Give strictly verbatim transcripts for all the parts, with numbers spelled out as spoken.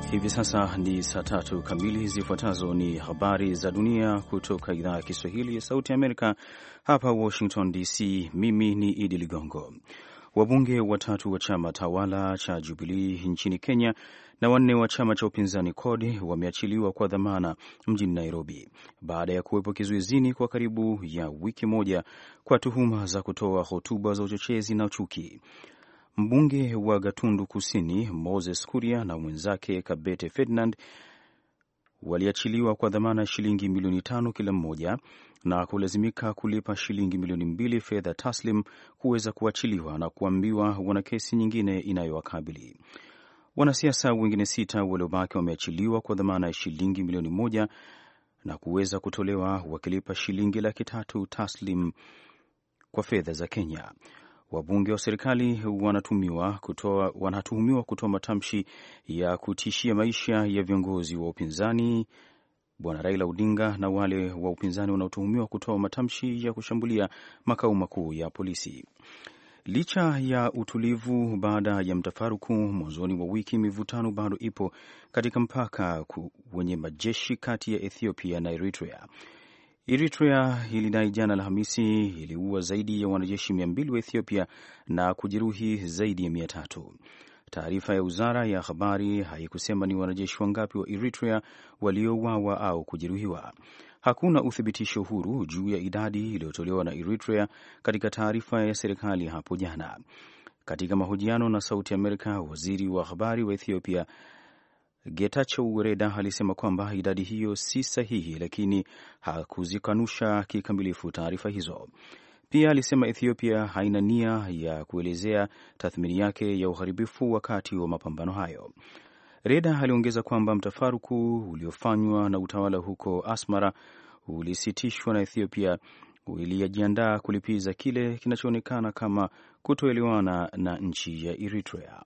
Hivi sasa ni saa tatu kamili. Zifuatazo ni habari za dunia kutoka idhaa ya Kiswahili ya Sauti ya Amerika hapa Washington D C. Mimi ni Idi Ligongo. Wabunge watatu wa chama tawala cha Jubilee nchini Kenya na wanne wa chama cha upinzani C O D wameachiliwa kwa dhamana mjini Nairobi baada ya kuwepo kizuizini kwa karibu ya wiki moja kwa tuhuma za kutoa hotuba za uchochezi na chuki. Mbunge wa Gatundu Kusini Moses Kuria na mwenzake Kabete Ferdinand waliachiliwa kwa dhamana ya shilingi milioni tano kila mmoja na kulazimika kulipa shilingi milioni mbili fedha taslim kuweza kuachiliwa na kuambiwa wana kesi nyingine inayowakabili. Wanasiasa wengine sita waliobaki wameachiliwa kwa dhamana ya shilingi milioni moja na kuweza kutolewa wakilipa shilingi laki tatu taslim kwa fedha za Kenya. Wabunge wa serikali wanatuhumiwa kutoa wanatuhumiwa kutoa matamshi ya kutishia maisha ya viongozi wa upinzani Bwana Raila Odinga na wale wa upinzani wanaotuhumiwa kutoa matamshi ya kushambulia makao makuu ya polisi. Licha ya utulivu baada ya mtafaruku mwanzoni mwa wiki, mivutano bado ipo katika mpaka wenye majeshi kati ya Ethiopia na Eritrea. Eritrea ilidai jana Alhamisi iliua zaidi ya wanajeshi mia mbili wa Ethiopia na kujeruhi zaidi ya mia tatu. Taarifa ya Wizara ya Habari haikusema ni wanajeshi wangapi wa Eritrea waliouawa au kujeruhiwa. Hakuna uthibitisho huru juu ya idadi iliyotolewa na Eritrea katika taarifa ya serikali hapo jana. Katika mahojiano na Sauti Amerika, waziri wa habari wa Ethiopia Getachew Reda alisema kwamba idadi hiyo si sahihi, lakini hakuzikanusha kikamilifu taarifa hizo. Pia alisema Ethiopia haina nia ya kuelezea tathmini yake ya uharibifu wakati wa mapambano hayo. Reda aliongeza kwamba mtafaruku uliofanywa na utawala huko Asmara ulisitishwa na Ethiopia ilijiandaa kulipiza kile kinachoonekana kama kutoelewana na nchi ya Eritrea.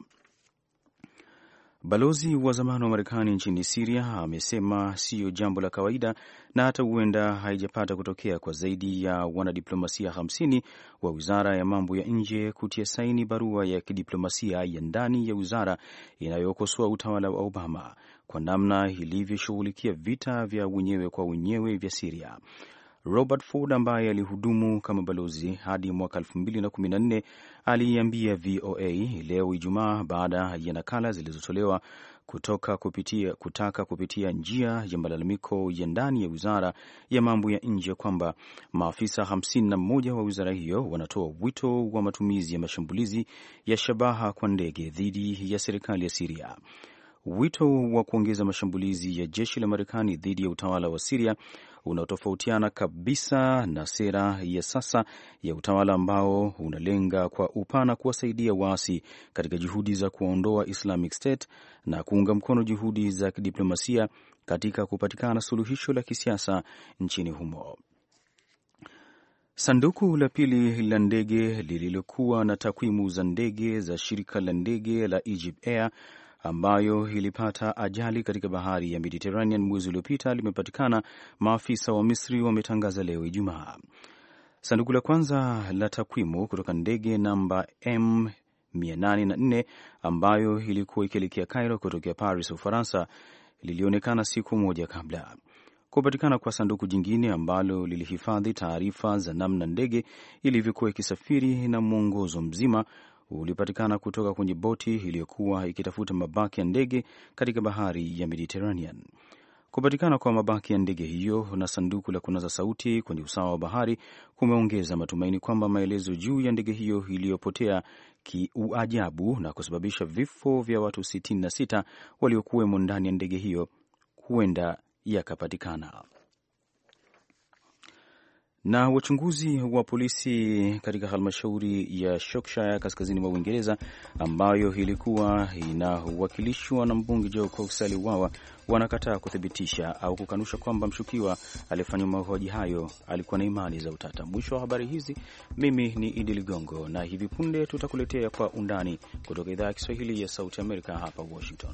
Balozi wa zamani wa Marekani nchini Syria amesema siyo jambo la kawaida na hata huenda haijapata kutokea kwa zaidi ya wanadiplomasia hamsini wa Wizara ya Mambo ya Nje kutia saini barua ya kidiplomasia ya ndani ya wizara inayokosoa utawala wa Obama kwa namna ilivyoshughulikia vita vya wenyewe kwa wenyewe vya Syria. Robert Ford ambaye alihudumu kama balozi hadi mwaka elfu mbili na kumi na nne aliambia V O A leo Ijumaa baada ya nakala zilizotolewa kutoka kupitia, kutaka kupitia njia ya malalamiko ya ndani ya wizara ya mambo ya nje kwamba maafisa hamsini na moja wa wizara hiyo wanatoa wito wa matumizi ya mashambulizi ya shabaha kwa ndege dhidi ya serikali ya Syria. Wito wa kuongeza mashambulizi ya jeshi la Marekani dhidi ya utawala wa Syria unaotofautiana kabisa na sera ya sasa ya utawala ambao unalenga kwa upana kuwasaidia waasi katika juhudi za kuondoa Islamic State na kuunga mkono juhudi za kidiplomasia katika kupatikana suluhisho la kisiasa nchini humo. Sanduku la pili la ndege lililokuwa na takwimu za ndege za shirika la ndege la Egypt Air ambayo ilipata ajali katika bahari ya Mediterranean mwezi uliopita limepatikana, maafisa wa Misri wametangaza leo Ijumaa. Sanduku la kwanza la takwimu kutoka ndege namba M mia nane na nne ambayo ilikuwa ikielekea Cairo kutokea Paris, Ufaransa, lilionekana siku moja kabla. Kupatikana kwa sanduku jingine ambalo lilihifadhi taarifa za namna ndege ilivyokuwa ikisafiri na mwongozo mzima ulipatikana kutoka kwenye boti iliyokuwa ikitafuta mabaki ya ndege katika bahari ya Mediterranean. Kupatikana kwa mabaki ya ndege hiyo na sanduku la kunaza sauti kwenye usawa wa bahari kumeongeza matumaini kwamba maelezo juu ya ndege hiyo iliyopotea kiuajabu na kusababisha vifo vya watu sitini na sita waliokuwemo ndani ya ndege hiyo huenda yakapatikana. Na wachunguzi wa polisi katika halmashauri ya Shropshire kaskazini mwa Uingereza ambayo ilikuwa inawakilishwa na mbunge Joe Cox aliuawa wanakataa kuthibitisha au kukanusha kwamba mshukiwa aliyefanya mauaji hayo alikuwa na imani za utata. Mwisho wa habari hizi, mimi ni Idi Ligongo na hivi punde tutakuletea kwa undani kutoka idhaa ya Kiswahili ya Sauti Amerika hapa Washington.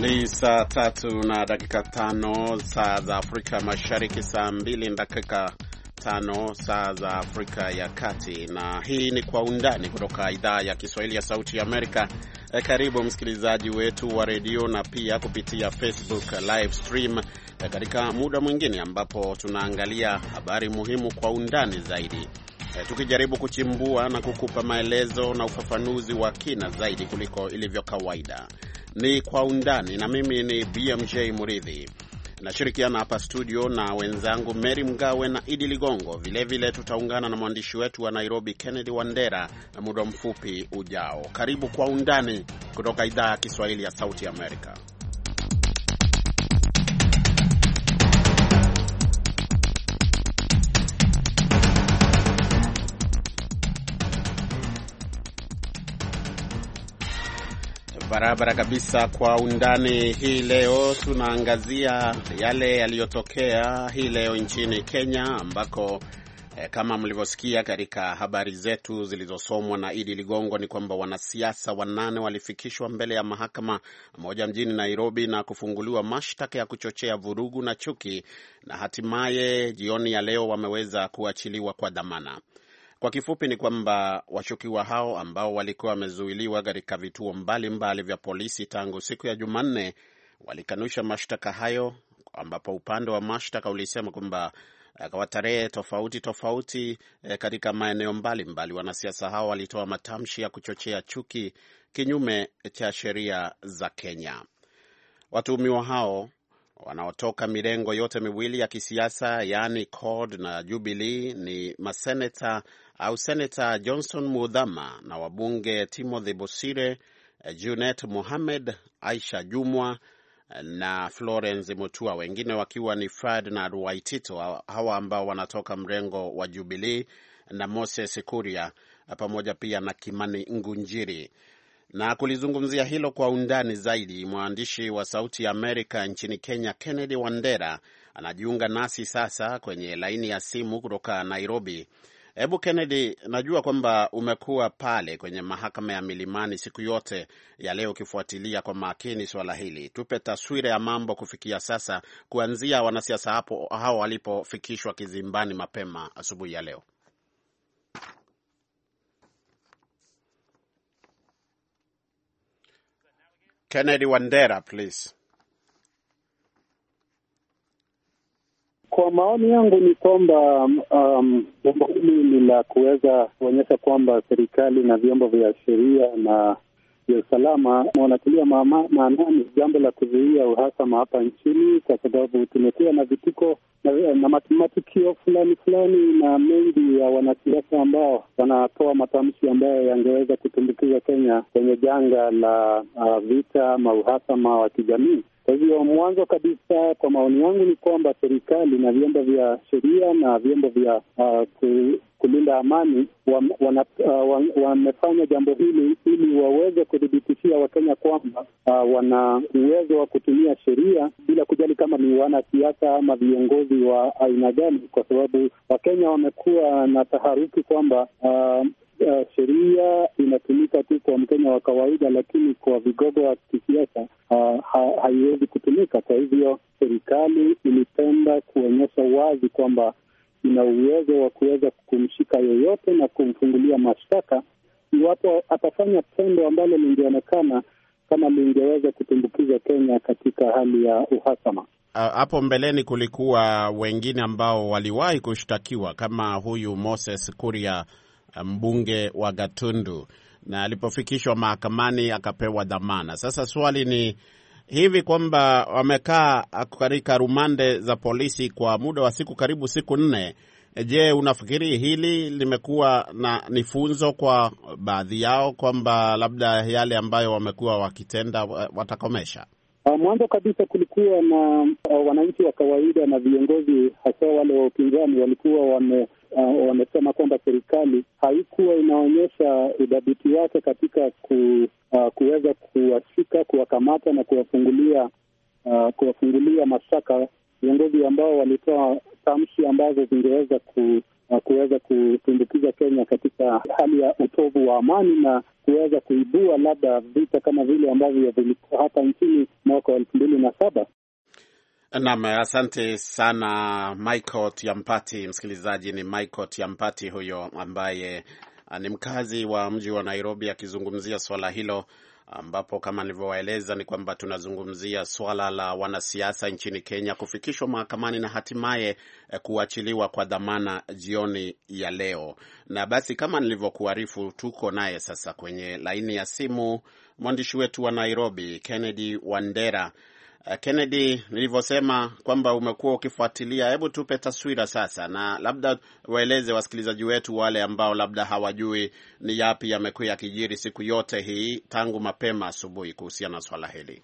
Ni saa tatu na dakika tano saa za Afrika Mashariki, saa mbili na dakika tano saa za Afrika ya Kati, na hii ni Kwa Undani kutoka idhaa ya Kiswahili ya Sauti ya Amerika. E, karibu msikilizaji wetu wa redio na pia kupitia Facebook live stream e, katika muda mwingine ambapo tunaangalia habari muhimu kwa undani zaidi, e, tukijaribu kuchimbua na kukupa maelezo na ufafanuzi wa kina zaidi kuliko ilivyo kawaida. Ni Kwa Undani na mimi ni B M J Muridhi. Nashirikiana hapa studio na wenzangu Mary Mgawe na Idi Ligongo. Vile vile tutaungana na mwandishi wetu wa Nairobi Kennedy Wandera na muda mfupi ujao. Karibu Kwa Undani kutoka idhaa ya Kiswahili ya Sauti ya Amerika. Barabara kabisa. Kwa undani hii leo tunaangazia yale yaliyotokea hii leo nchini Kenya, ambako eh, kama mlivyosikia katika habari zetu zilizosomwa na Idi Ligongo, ni kwamba wanasiasa wanane walifikishwa mbele ya mahakama moja mjini Nairobi na kufunguliwa mashtaka ya kuchochea vurugu na chuki, na hatimaye jioni ya leo wameweza kuachiliwa kwa dhamana. Kwa kifupi ni kwamba washukiwa hao ambao walikuwa wamezuiliwa katika vituo mbalimbali mbali vya polisi tangu siku ya Jumanne walikanusha mashtaka hayo, ambapo upande wa mashtaka ulisema kwamba kwa tarehe tofauti tofauti e, katika maeneo mbalimbali wanasiasa hao walitoa matamshi ya kuchochea chuki kinyume cha sheria za Kenya. Watuhumiwa hao wanaotoka mirengo yote miwili ya kisiasa, yani C O R D na Jubilee, ni maseneta au Senator Johnson Muthama na wabunge Timothy Bosire, Junet Mohamed, Aisha Jumwa na Florence Mutua, wengine wakiwa ni Ferdinand Waitito, hawa ambao wanatoka mrengo wa Jubilee, na Moses Kuria pamoja pia na Kimani Ngunjiri. Na kulizungumzia hilo kwa undani zaidi, mwandishi wa Sauti ya Amerika nchini Kenya Kennedy Wandera anajiunga nasi sasa kwenye laini ya simu kutoka Nairobi. Hebu Kennedy, najua kwamba umekuwa pale kwenye mahakama ya Milimani siku yote ya leo ukifuatilia kwa makini swala hili. Tupe taswira ya mambo kufikia sasa, kuanzia wanasiasa hapo hao walipofikishwa kizimbani mapema asubuhi ya leo. Kennedy Wandera, please. Kwa maoni yangu ni kwamba um, jambo hili ni la kuweza kuonyesha kwamba serikali na vyombo vya sheria na vya usalama wanatilia maanani jambo la kuzuia uhasama hapa nchini, kwa sababu tumekuwa na vituko na, na matukio fulani fulani na mengi ya wanasiasa ambao wanatoa matamshi ambayo yangeweza kutumbukiza Kenya kwenye janga la uh, vita ama uhasama wa kijamii. Kwa hivyo mwanzo kabisa, kwa maoni yangu ni kwamba serikali na vyombo vya sheria na vyombo vya uh, kulinda amani wamefanya uh, jambo hili ili waweze kudhibitishia Wakenya kwamba uh, wana uwezo wa kutumia sheria bila kujali kama ni wanasiasa ama viongozi wa aina gani, kwa sababu Wakenya wamekuwa na taharuki kwamba uh, Uh, sheria inatumika tu kwa Mkenya wa kawaida, lakini kwa vigogo wa kisiasa uh, ha, haiwezi kutumika. Kwa hivyo serikali ilipenda kuonyesha wazi kwamba ina uwezo wa kuweza kumshika yoyote na kumfungulia mashtaka iwapo atafanya tendo ambalo lingeonekana kama lingeweza kutumbukiza Kenya katika hali ya uhasama. Hapo mbeleni kulikuwa wengine ambao waliwahi kushtakiwa kama huyu Moses Kuria, mbunge wa Gatundu, na alipofikishwa mahakamani akapewa dhamana. Sasa swali ni hivi kwamba wamekaa katika rumande za polisi kwa muda wa siku karibu siku nne. Je, unafikiri hili limekuwa na ni funzo kwa baadhi yao kwamba labda yale ambayo wamekuwa wakitenda watakomesha? Uh, mwanzo kabisa kulikuwa na uh, wananchi wa kawaida na viongozi hasa wale wa upinzani walikuwa wame uh, wamesema kwamba serikali haikuwa inaonyesha udhabiti wake katika ku, uh, kuweza kuwashika, kuwakamata na kuwafungulia uh, kuwafungulia mashtaka viongozi ambao walitoa tamshi ambazo zingeweza ku, uh, kuweza kutumbukiza Kenya katika hali ya utovu wa amani na kuweza kuibua labda vita kama vile ambavyo vilikuwa hapa nchini mwaka wa elfu mbili na saba. Naam, asante sana Michael Tiampati. Msikilizaji, ni Michael Tiampati huyo ambaye ni mkazi wa mji wa Nairobi akizungumzia swala hilo, ambapo kama nilivyowaeleza ni kwamba tunazungumzia swala la wanasiasa nchini Kenya kufikishwa mahakamani na hatimaye eh, kuachiliwa kwa dhamana jioni ya leo. Na basi kama nilivyokuarifu, tuko naye sasa kwenye laini ya simu mwandishi wetu wa Nairobi Kennedy Wandera. Uh, Kennedy, nilivyosema kwamba umekuwa ukifuatilia, hebu tupe taswira sasa, na labda waeleze wasikilizaji wetu wale ambao labda hawajui ni yapi yamekuwa yakijiri siku yote hii tangu mapema asubuhi kuhusiana na swala hili.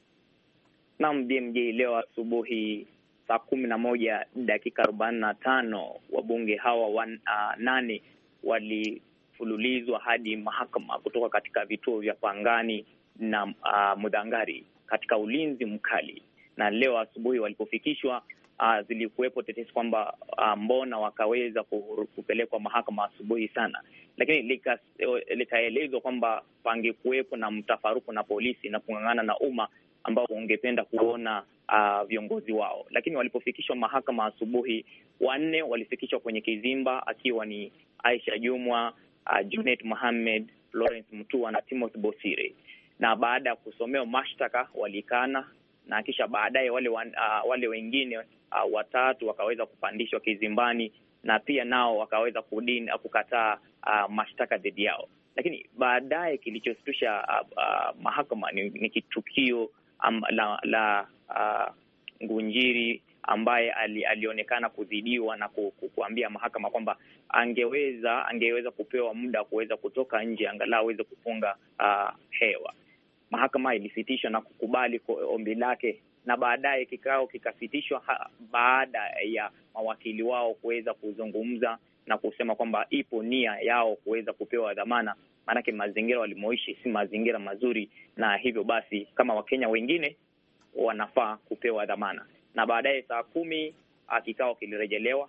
Naam, B M J, leo asubuhi saa kumi na moja dakika arobaini na tano wabunge hawa wan, uh, nane walifululizwa hadi mahakama kutoka katika vituo vya Pangani na uh, Mudhangari katika ulinzi mkali. Na leo asubuhi walipofikishwa, uh, zilikuwepo tetesi kwamba uh, mbona wakaweza kupelekwa mahakama asubuhi sana, lakini likaelezwa lika kwamba pangekuwepo na mtafaruku na polisi na kung'ang'ana na umma ambao ungependa kuona uh, viongozi wao. Lakini walipofikishwa mahakama asubuhi, wanne walifikishwa kwenye kizimba, akiwa ni Aisha Jumwa, uh, Junet Mohamed, Lawrence Mutua na Timothy Bosire. Na baada ya kusomewa mashtaka walikana, na kisha baadaye wale uh, wale wengine uh, watatu wakaweza kupandishwa kizimbani, na pia nao wakaweza kudini kukataa uh, mashtaka dhidi yao. Lakini baadaye kilichostusha uh, uh, mahakama ni, ni kitukio um, la, la uh, Ngunjiri ambaye ali, alionekana kuzidiwa na ku, ku, kuambia mahakama kwamba angeweza angeweza kupewa muda kuweza kutoka nje angalau aweze kupunga uh, hewa. Mahakama ilisitishwa na kukubali ombi lake, na baadaye kikao kikasitishwa baada ya mawakili wao kuweza kuzungumza na kusema kwamba ipo nia yao kuweza kupewa dhamana, maanake mazingira walimoishi si mazingira mazuri, na hivyo basi kama Wakenya wengine wanafaa kupewa dhamana. Na baadaye saa kumi kikao kilirejelewa.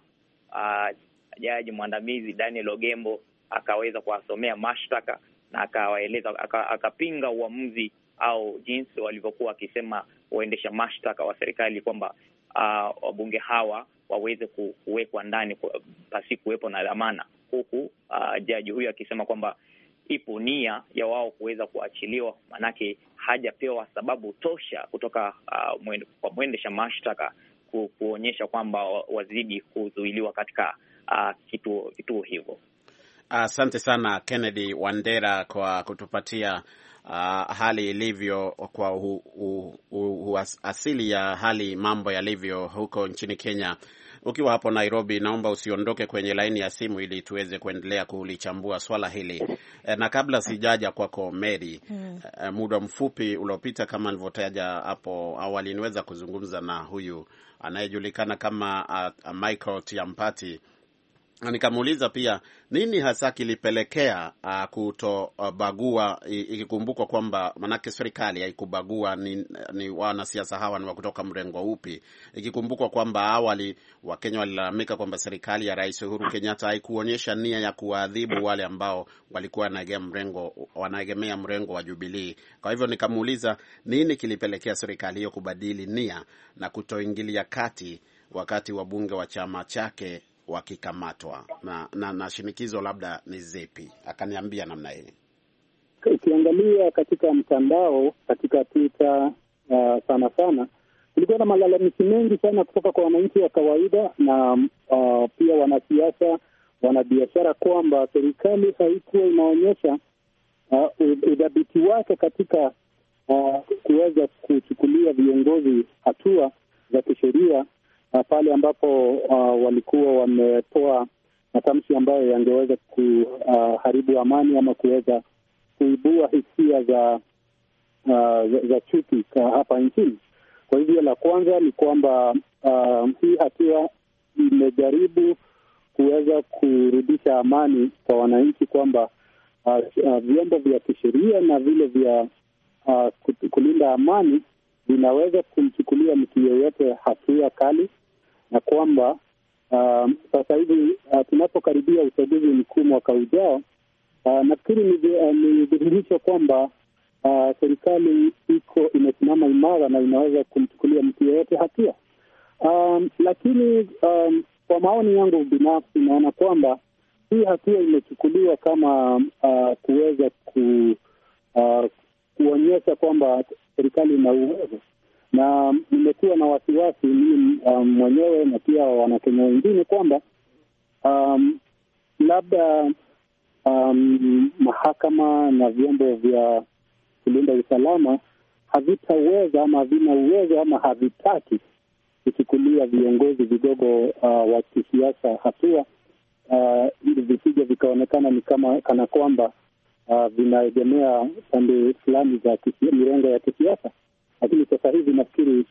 Jaji mwandamizi Daniel Ogembo akaweza kuwasomea mashtaka na akawaeleza akapinga uamuzi au jinsi walivyokuwa wakisema waendesha mashtaka wa serikali kwamba uh, wabunge hawa waweze kuwekwa ndani pasi kuwepo na dhamana, huku uh, jaji huyu akisema kwamba ipo nia ya wao kuweza kuachiliwa, manake hajapewa sababu tosha kutoka uh, mwende, kwa mwendesha mashtaka ku, kuonyesha kwamba wazidi kuzuiliwa katika uh, kituo kituo hivyo. Asante uh, sana Kennedy Wandera kwa kutupatia uh, hali ilivyo kwa hu, hu, hu, hu, asili ya hali mambo yalivyo huko nchini Kenya. Ukiwa hapo Nairobi, naomba usiondoke kwenye laini ya simu ili tuweze kuendelea kulichambua swala hili. E, na kabla sijaja kwako Mary, mm. e, muda mfupi uliopita kama nilivyotaja hapo awali niweza kuzungumza na huyu anayejulikana kama uh, Michael Tiampati. Nikamuuliza pia nini hasa kilipelekea uh, kutobagua, ikikumbukwa kwamba manake serikali haikubagua ni, ni wanasiasa hawa ni wa kutoka mrengo upi, ikikumbukwa kwamba awali Wakenya walilalamika kwamba serikali ya Rais Uhuru Kenyatta haikuonyesha nia ya kuadhibu wale ambao walikuwa wanaegemea mrengo wanaegemea mrengo wa Jubilee. Kwa hivyo nikamuuliza nini kilipelekea serikali hiyo kubadili nia na kutoingilia kati wakati wabunge wa chama chake wakikamatwa, na, na, na shinikizo labda ni zipi? Akaniambia namna hii. Ukiangalia katika mtandao, katika Twitter uh, sana sana kulikuwa na malalamishi mengi sana kutoka kwa wananchi wa kawaida na uh, pia wanasiasa, wanabiashara kwamba serikali haikuwa inaonyesha uh, udhabiti wake katika uh, kuweza kuchukulia viongozi hatua za kisheria Uh, pale ambapo uh, walikuwa wametoa matamshi ambayo yangeweza kuharibu uh, amani ama kuweza kuibua hisia za uh, za, za chuki hapa nchini. Kwa hivyo la kwanza ni kwamba uh, hii hatua imejaribu kuweza kurudisha amani kwa wananchi, kwamba uh, uh, vyombo vya kisheria na vile vya uh, kulinda amani vinaweza kumchukulia mtu yeyote hatua kali, na kwamba uh, sasa hivi uh, tunapokaribia uchaguzi mkuu mwaka ujao, Uh, nafikiri ni dhihirisho kwamba uh, serikali iko imesimama imara na inaweza kumchukulia mtu yeyote hatua. Um, lakini um, kwa maoni yangu binafsi naona kwamba hii hatua imechukuliwa kama uh, kuweza ku, uh, kuonyesha kwamba serikali ina uwezo, na nimekuwa na wasiwasi mimi um, mwenyewe na pia Wanakenya wengine kwamba um, labda um, mahakama na vyombo vya kulinda usalama havitaweza ama havina uwezo ama havitaki kuchukulia viongozi vidogo uh, wa kisiasa hatua uh, ili visije vikaonekana ni kama kana kwamba uh, vinaegemea pande fulani za mirengo ya kisiasa. Lakini sasa hivi nafikiri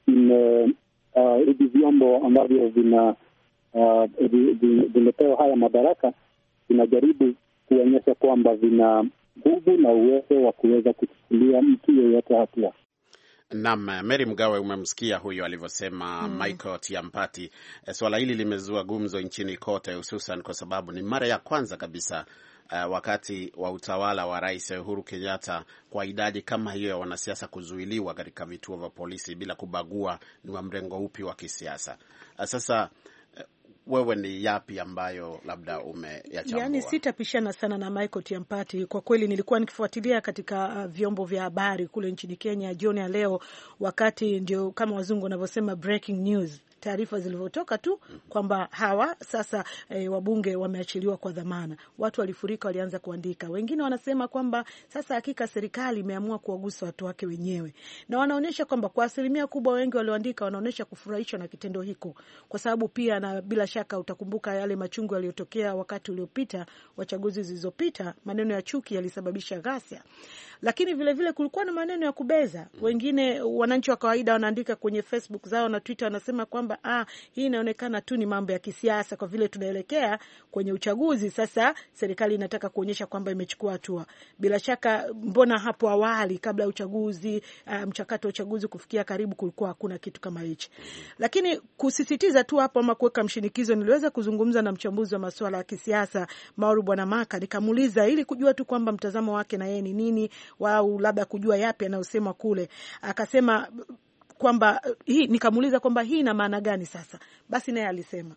hivi uh, vyombo ambavyo vina uh, vimepewa haya madaraka vinajaribu kuonyesha kwamba vina nguvu na uwezo wa kuweza kuchukulia mtu yeyote hatua. Naam, Mary Mgawe, umemsikia huyo alivyosema mm. Michael Tiampati. E, swala hili limezua gumzo nchini kote, hususan kwa sababu ni mara ya kwanza kabisa uh, wakati wa utawala wa Rais Uhuru Kenyatta kwa idadi kama hiyo ya wanasiasa kuzuiliwa katika vituo vya polisi bila kubagua ni wa mrengo upi wa kisiasa. Uh, sasa wewe ni yapi ambayo labda umeyachambua? Yaani sitapishana sana na Michael Tiampati. Kwa kweli nilikuwa nikifuatilia katika uh, vyombo vya habari kule nchini Kenya jioni ya leo, wakati ndio kama wazungu wanavyosema breaking news, taarifa zilivyotoka tu kwamba hawa sasa e, wabunge wameachiliwa kwa dhamana. Watu walifurika, walianza kuandika. Wengine wanasema kwamba sasa hakika serikali imeamua kuwagusa watu wake wenyewe. Na wanaonyesha kwamba kwa asilimia kubwa wengi walioandika wanaonyesha kufurahishwa na kitendo hiko. Kwa sababu pia na bila shaka utakumbuka yale machungu yaliyotokea wakati uliopita wa chaguzi zilizopita, maneno ya chuki yalisababisha ghasia. Lakini vile vile kulikuwa na maneno ya kubeza. Wengine wananchi wa kawaida wanaandika kwenye Facebook zao na Twitter, wanasema kwamba ah, hii inaonekana tu ni mambo ya kisiasa kwa vile tunaelekea kwenye uchaguzi. Sasa serikali inataka kuonyesha kwamba imechukua hatua. Bila shaka mbona hapo awali kabla ya uchaguzi, uh, mchakato wa uchaguzi kufikia karibu kulikuwa hakuna kitu kama hicho. Lakini kusisitiza tu hapo ama kuweka mshinikizo, niliweza kuzungumza na mchambuzi wa masuala ya kisiasa Mauru Bwana Maka, nikamuuliza ili kujua tu kwamba mtazamo wake na yeye ni nini, au labda kujua yapi anayosema kule. Akasema kwamba hii, nikamuuliza kwamba hii ina maana gani sasa. Basi naye alisema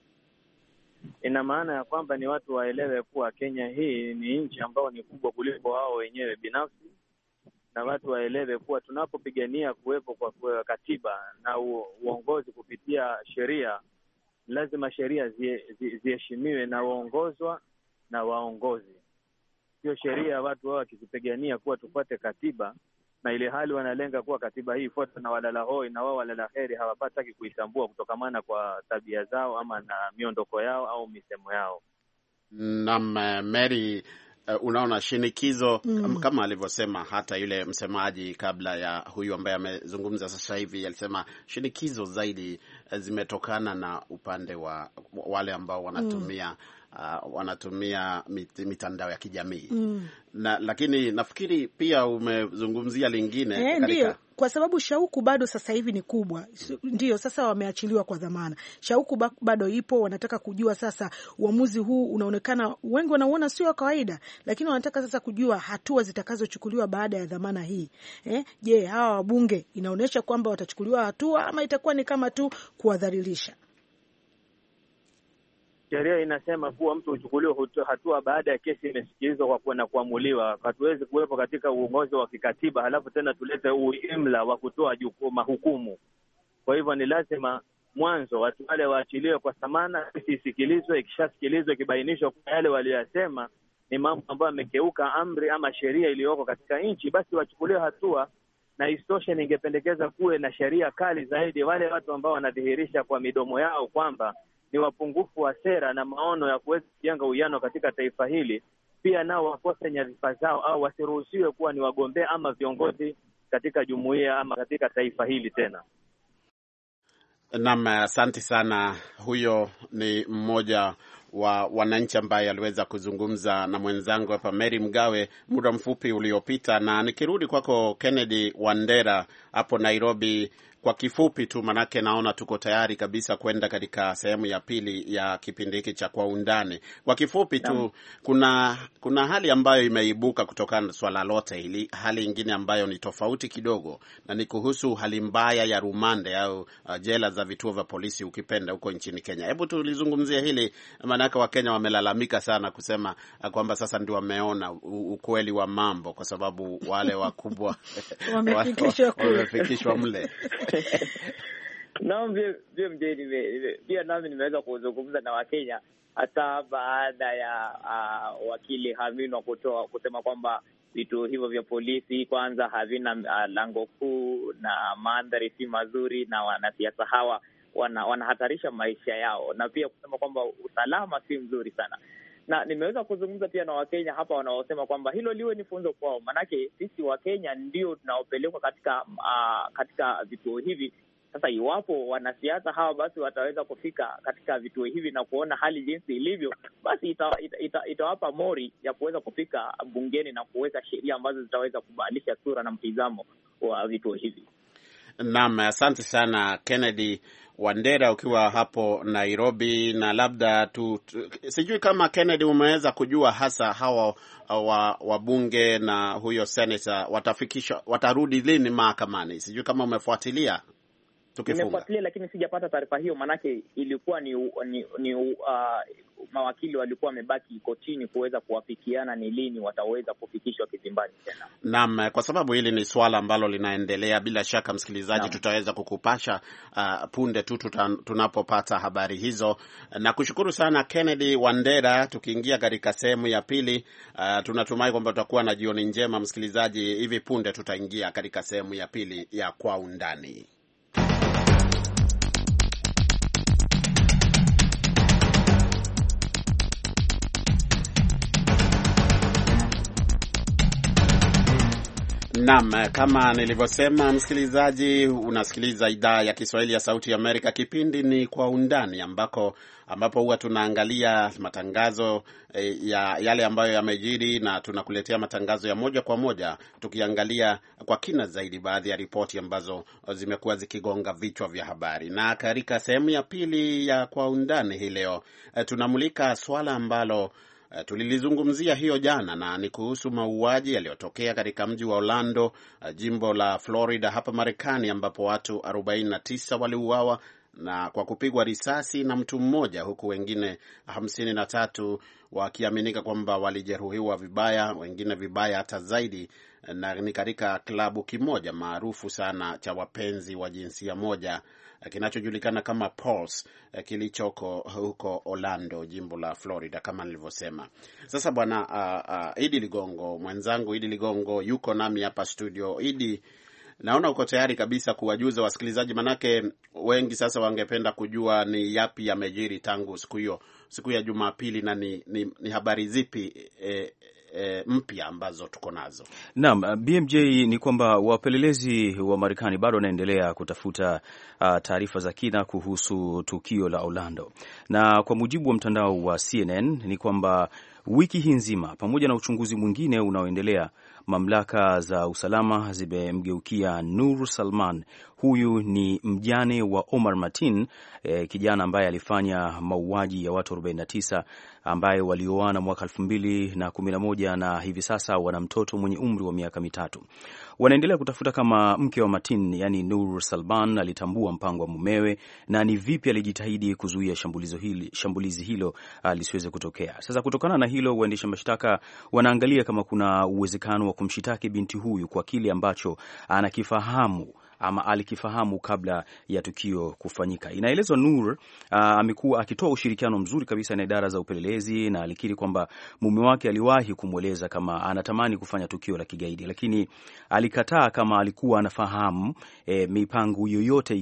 ina maana ya kwamba ni watu waelewe kuwa Kenya hii ni nchi ambayo ni kubwa kuliko wao wenyewe binafsi, na watu waelewe kuwa tunapopigania kuwepo kwa katiba na u, uongozi kupitia sheria, lazima sheria ziheshimiwe na waongozwa na waongozi. Sio sheria watu wao wakipigania kuwa tupate katiba na ile hali wanalenga kuwa katiba hii ifuatwe na walala hoi, na wao walala heri hawapataki kuitambua kutokamana kwa tabia zao ama na miondoko yao au misemo yao. Naam, Mary, uh, unaona shinikizo mm. kama alivyosema hata yule msemaji kabla ya huyu ambaye amezungumza sasa hivi, alisema shinikizo zaidi zimetokana na upande wa wale ambao wanatumia mm. Uh, wanatumia mit, mitandao ya kijamii mm. na lakini nafikiri pia umezungumzia lingine e, katika... Ndiyo, kwa sababu shauku bado sasa hivi ni kubwa. Ndio sasa wameachiliwa kwa dhamana, shauku bado ipo, wanataka kujua sasa uamuzi huu unaonekana wengi wanauona sio kawaida, lakini wanataka sasa kujua hatua zitakazochukuliwa baada ya dhamana hii. Eh, je, hawa wabunge inaonyesha kwamba watachukuliwa hatua ama itakuwa ni kama tu kuwadhalilisha? Sheria inasema kuwa mtu uchukuliwe hatua baada ya kesi imesikilizwa kwa kuwa na kuamuliwa. Hatuwezi kuwepo katika uongozi wa kikatiba halafu tena tulete uimla wa kutoa jukumu hukumu. Kwa hivyo ni lazima mwanzo watu wale waachiliwe kwa dhamana, kesi isikilizwe, ikishasikilizwa kibainishwa kwa yale waliyosema ni mambo ambayo yamekeuka amri ama sheria iliyoko katika nchi, basi wachukuliwe hatua. Na isitoshe ningependekeza kuwe na sheria kali zaidi wale watu ambao wanadhihirisha kwa midomo yao kwamba ni wapungufu wa sera na maono ya kuweza kujenga uwiano katika taifa hili, pia nao wakose nyadhifa zao au wasiruhusiwe kuwa ni wagombea ama viongozi katika jumuiya ama katika taifa hili tena. Naam, asante sana. Huyo ni mmoja wa wananchi ambaye aliweza kuzungumza na mwenzangu hapa Mary Mgawe muda mfupi uliopita. Na nikirudi kwako Kennedy Wandera hapo Nairobi, kwa kifupi tu, manake naona tuko tayari kabisa kwenda katika sehemu ya pili ya kipindi hiki cha Kwa Undani. Kwa kifupi tu no. kuna kuna hali ambayo imeibuka kutokana na swala lote hili, hali nyingine ambayo ni tofauti kidogo, na ni kuhusu hali mbaya ya rumande au uh, jela za vituo vya polisi ukipenda huko nchini Kenya. Hebu tulizungumzie hili, manake Wakenya wamelalamika sana kusema uh, kwamba sasa ndio wameona ukweli wa mambo, kwa sababu wale wakubwa wamefikishwa mle. Naam, vile mjeni pia nami nimeweza kuzungumza na Wakenya hata baada ya uh, wakili Hamino kutoa kusema kwamba vituo hivyo vya polisi kwanza havina uh, lango kuu na mandhari si mazuri, na wanasiasa hawa wana, wanahatarisha maisha yao, na pia kusema kwamba usalama si mzuri sana. Na nimeweza kuzungumza pia na Wakenya hapa wanaosema kwamba hilo liwe ni funzo kwao, manake sisi Wakenya ndio tunaopelekwa katika uh, katika vituo hivi. Sasa iwapo wanasiasa hawa basi wataweza kufika katika vituo hivi na kuona hali jinsi ilivyo, basi itawapa ita, ita, ita mori ya kuweza kufika bungeni na kuweka sheria ambazo zitaweza kubadilisha sura na mtizamo wa vituo hivi. Naam, asante sana Kennedy Wandera ukiwa hapo Nairobi. Na labda tu, tu sijui kama Kennedy umeweza kujua hasa hawa wabunge wa na huyo senator watafikishwa watarudi lini mahakamani. Sijui kama umefuatilia. Nimefuatilia lakini sijapata taarifa hiyo, manake ilikuwa ni ni, ni uh, mawakili walikuwa wamebaki kotini kuweza kuwafikiana ni lini wataweza kufikishwa kizimbani tena. Naam, kwa sababu hili ni swala ambalo linaendelea, bila shaka msikilizaji Naam. tutaweza kukupasha uh, punde tu tunapopata habari hizo. Na kushukuru sana Kennedy Wandera. Tukiingia katika sehemu ya pili, uh, tunatumai kwamba tutakuwa na jioni njema msikilizaji. Hivi punde tutaingia katika sehemu ya pili ya Kwa Undani. Naam, kama nilivyosema msikilizaji, unasikiliza idhaa ya Kiswahili ya Sauti ya Amerika. Kipindi ni Kwa Undani, ambako ambapo huwa tunaangalia matangazo e, ya yale ambayo yamejiri, na tunakuletea matangazo ya moja kwa moja tukiangalia kwa kina zaidi baadhi ya ripoti ambazo zimekuwa zikigonga vichwa vya habari. Na katika sehemu ya pili ya Kwa Undani hii leo e, tunamulika swala ambalo Uh, tulilizungumzia hiyo jana, na ni kuhusu mauaji yaliyotokea katika mji wa Orlando, uh, jimbo la Florida hapa Marekani, ambapo watu arobaini na tisa waliuawa na kwa kupigwa risasi na mtu mmoja, huku wengine hamsini na tatu wakiaminika kwamba walijeruhiwa vibaya, wengine vibaya hata zaidi, na ni katika klabu kimoja maarufu sana cha wapenzi wa jinsia moja kinachojulikana kama Pulse, kilichoko huko Orlando, jimbo la Florida kama nilivyosema. Sasa bwana uh, uh, Idi Ligongo, mwenzangu Idi Ligongo yuko nami hapa studio. Idi, naona uko tayari kabisa kuwajuza wasikilizaji, manake wengi sasa wangependa kujua ni yapi yamejiri tangu siku hiyo, siku ya Jumapili, na ni, ni, ni habari zipi eh, E, mpya ambazo tuko nazo. Naam, B M J, ni kwamba wapelelezi wa Marekani bado wanaendelea kutafuta uh, taarifa za kina kuhusu tukio la Orlando, na kwa mujibu wa mtandao wa C N N ni kwamba wiki hii nzima, pamoja na uchunguzi mwingine unaoendelea, mamlaka za usalama zimemgeukia Nur Salman. Huyu ni mjane wa Omar Mateen, eh, kijana ambaye alifanya mauaji ya watu arobaini na tisa ambaye walioana mwaka elfu mbili na kumi na moja, na hivi sasa wana mtoto mwenye umri wa miaka mitatu. Wanaendelea kutafuta kama mke wa Mateen, yani Nur Salman, alitambua mpango wa mumewe na ni vipi alijitahidi kuzuia shambulizi hili, shambulizi hilo uh, lisiweze kutokea. Sasa kutokana na hilo, waendesha mashtaka wanaangalia kama kuna uwezekano wa kumshitaki binti huyu kwa kile ambacho anakifahamu ama alikifahamu kabla ya tukio kufanyika. Inaelezwa Nur uh, amekuwa akitoa ushirikiano mzuri kabisa na idara za upelelezi, na alikiri kwamba mume wake aliwahi kumweleza kama anatamani kufanya tukio la kigaidi, lakini alikataa kama alikuwa anafahamu e, mipango yoyote ile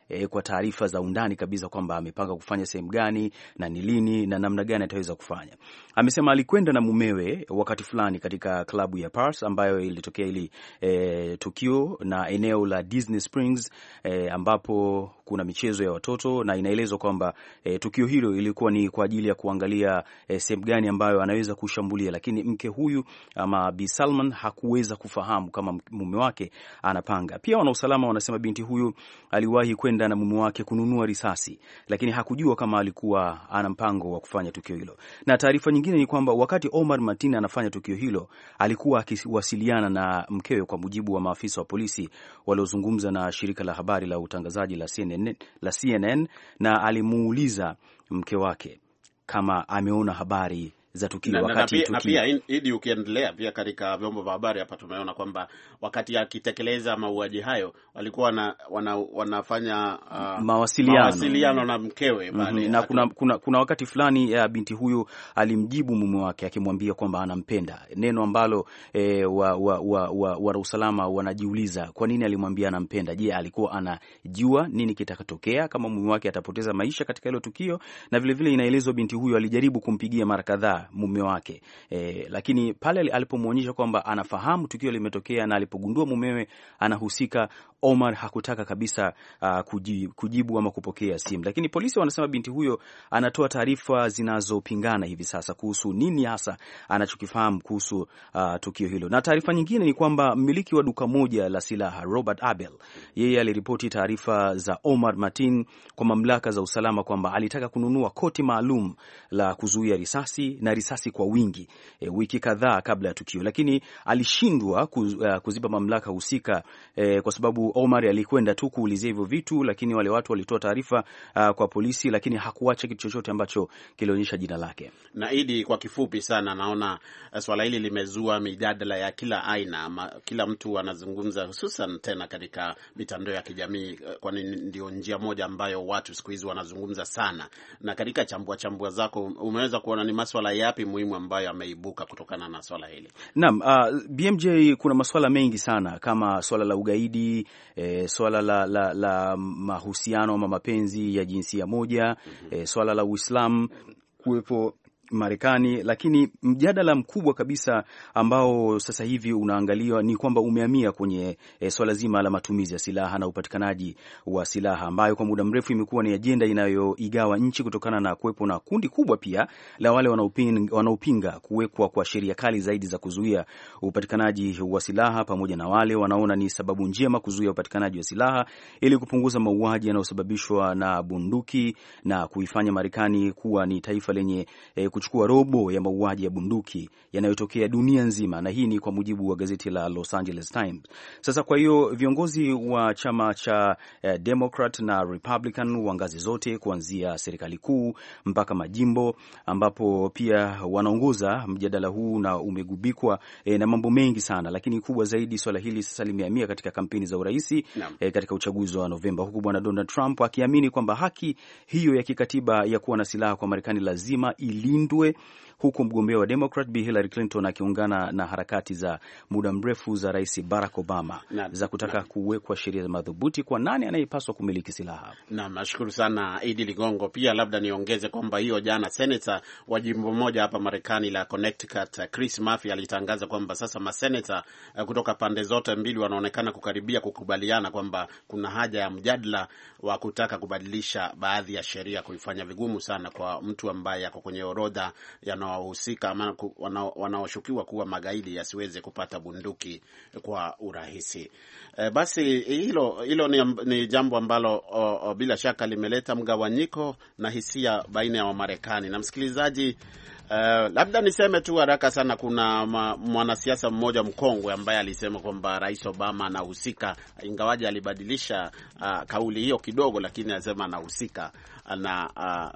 E, kwa taarifa za undani kabisa kwamba amepanga kufanya sehemu gani na ni lini na namna gani ataweza kufanya. Amesema alikwenda na mumewe wakati fulani katika klabu ya Pars ambayo ilitokea ili e, tukio na eneo la Disney Springs e, ambapo kuna michezo ya watoto, na inaelezwa kwamba e, tukio hilo ilikuwa ni kwa ajili ya kuangalia e, sehemu gani ambayo anaweza kushambulia, lakini mke huyu ama Bi Salman hakuweza kufahamu kama mume wake anapanga. Pia wana usalama wanasema binti huyu aliwahi kwenda na mume wake kununua risasi, lakini hakujua kama alikuwa ana mpango wa kufanya tukio hilo. Na taarifa nyingine ni kwamba wakati Omar Mateen anafanya tukio hilo alikuwa akiwasiliana na mkewe, kwa mujibu wa maafisa wa polisi waliozungumza na shirika la habari la utangazaji la C N N, la C N N na alimuuliza mke wake kama ameona habari za tukio na, wakati na pia idi ukiendelea pia katika vyombo vya habari hapa tumeona kwamba wakati akitekeleza mauaji hayo walikuwa wana, wana, wanafanya uh, mawasiliano mawasiliano na mkewe mm-hmm. na kuna, kuna kuna wakati fulani ya binti huyu alimjibu mume wake akimwambia kwamba anampenda, neno ambalo e, wa wa wa, wa, wa usalama wanajiuliza kwa nini alimwambia anampenda. Je, alikuwa anajua nini kitakatokea kama mume wake atapoteza maisha katika hilo tukio? Na vile vile inaelezwa binti huyu alijaribu kumpigia mara kadhaa mume wake e, lakini pale alipomwonyesha kwamba anafahamu tukio limetokea na alipogundua mumewe anahusika, Omar hakutaka kabisa uh, kujibu ama kupokea simu. Lakini polisi wanasema binti huyo anatoa taarifa zinazopingana hivi sasa kuhusu nini hasa anachokifahamu kuhusu uh, tukio hilo. Na taarifa nyingine ni kwamba mmiliki wa duka moja la silaha Robert Abel, yeye aliripoti taarifa za Omar Mateen kwa mamlaka za usalama kwamba alitaka kununua koti maalum la kuzuia risasi na risasi kwa wingi e, wiki kadhaa kabla ya tukio, lakini alishindwa kuz, uh, kuzipa mamlaka husika e, kwa sababu Omar alikwenda tu kuulizia hivyo vitu, lakini wale watu walitoa taarifa uh, kwa polisi, lakini hakuacha kitu chochote ambacho kilionyesha jina lake. Na Idi, kwa kifupi sana, naona uh, swala hili limezua mijadala ya kila aina ama, kila mtu anazungumza, hususan tena katika mitandao ya kijamii uh, kwani ndio njia moja ambayo watu siku hizi wanazungumza sana. Na katika chambua chambua zako umeweza kuona ni masuala yapi muhimu ambayo yameibuka kutokana na swala hili? Naam, uh, B M J, kuna masuala mengi sana kama swala la ugaidi, E, swala la, la, la mahusiano ama mapenzi ya jinsia moja, e, swala la Uislamu kuwepo Marekani, lakini mjadala mkubwa kabisa ambao sasa hivi unaangaliwa ni kwamba umehamia kwenye e, swala zima la matumizi ya silaha na upatikanaji wa silaha, ambayo kwa muda mrefu imekuwa ni ajenda inayoigawa nchi kutokana na kuwepo na kundi kubwa pia la wale wanaopinga, wanaopinga kuwekwa kwa sheria kali zaidi za kuzuia upatikanaji wa silaha, pamoja na wale wanaona ni sababu njema kuzuia upatikanaji wa silaha ili kupunguza mauaji yanayosababishwa na bunduki na kuifanya Marekani kuwa ni taifa lenye e, kuchukua robo ya mauaji ya bunduki yanayotokea dunia nzima, na hii ni kwa mujibu wa gazeti la Los Angeles Times. Sasa kwa hiyo viongozi wa chama cha eh, Democrat na Republican wa ngazi zote kuanzia serikali kuu mpaka majimbo, ambapo pia wanaongoza mjadala huu na umegubikwa eh, na mambo mengi sana, lakini kubwa zaidi swala hili sasa limehamia katika kampeni za uraisi eh, katika uchaguzi wa Novemba, huku bwana Donald Trump akiamini kwamba haki hiyo ya kikatiba ya kuwa na silaha kwa Marekani lazima ilindwe, huku mgombea wa Democrat Bi Hillary Clinton akiungana na harakati za muda mrefu za Rais Barack Obama na, za kutaka kuwekwa sheria madhubuti kwa nani anayepaswa kumiliki silaha. Naam, nashukuru sana Idi Ligongo. Pia labda niongeze kwamba hiyo jana senator wa jimbo moja hapa Marekani la Connecticut, Chris Murphy, alitangaza kwamba sasa maseneta kutoka pande zote mbili wanaonekana kukaribia kukubaliana kwamba kuna haja ya mjadala wa kutaka kubadilisha baadhi ya sheria kuifanya vigumu sana kwa mtu ambaye ako kwenye orodha yanaohusika ama wanaoshukiwa kuwa magaidi asiweze kupata bunduki kwa urahisi. E, basi hilo hilo ni, ni jambo ambalo o, o, bila shaka limeleta mgawanyiko na hisia baina ya Wamarekani. Na msikilizaji, Uh, labda niseme tu haraka sana, kuna mwanasiasa mmoja mkongwe ambaye alisema kwamba Rais Obama anahusika, ingawaje alibadilisha uh, kauli hiyo kidogo, lakini anasema anahusika na,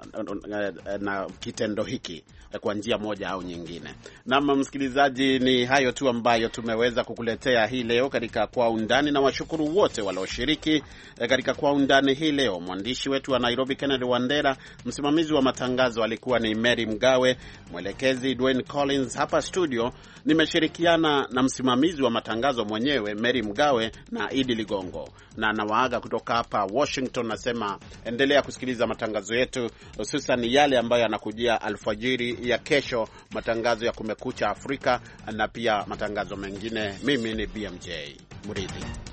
uh, na kitendo hiki kwa njia moja au nyingine. Na msikilizaji, ni hayo tu ambayo tumeweza kukuletea hii leo katika Kwa Undani, na washukuru wote walioshiriki katika Kwa Undani hii leo. Mwandishi wetu wa Nairobi Kennedy Wandera, msimamizi wa matangazo alikuwa ni Mary Mgawe, mwelekezi Dwayne Collins. Hapa studio nimeshirikiana na msimamizi wa matangazo mwenyewe Mary Mgawe na Idi Ligongo, na nawaaga kutoka hapa Washington. Nasema endelea kusikiliza matangazo yetu, hususan yale ambayo yanakujia alfajiri ya kesho, matangazo ya Kumekucha Afrika na pia matangazo mengine. Mimi ni B M J Muridhi.